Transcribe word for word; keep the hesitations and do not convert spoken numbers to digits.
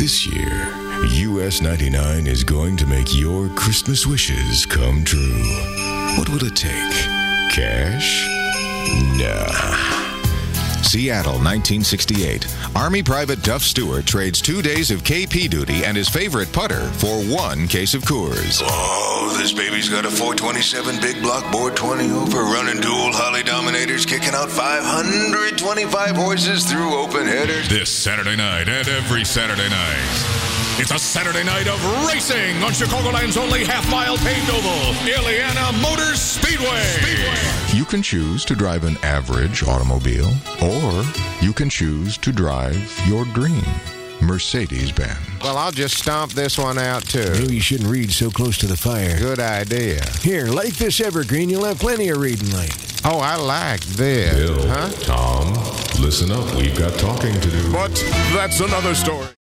This year, U S ninety-nine is going to make your Christmas wishes come true. What will it take? Cash? Nah. Seattle, nineteen sixty-eight. Army Private Duff Stewart trades two days of K P duty and his favorite putter for one case of Coors. Oh, this baby's got a four twenty-seven big block board twenty over, running dual Holly Dominators, kicking out five hundred twenty-five horses through open headers. This Saturday night and every Saturday night. It's a Saturday night of racing on Chicagoland's only half-mile paved oval, Ileana Motor Speedway. Speedway. You can choose to drive an average automobile, or you can choose to drive your dream Mercedes-Benz. Well, I'll just stomp this one out, too. Maybe you shouldn't read so close to the fire. Good idea. Here, light this evergreen. You'll have plenty of reading light. Oh, I like this. Bill, Huh? Tom, listen up. We've got talking to do. But that's another story.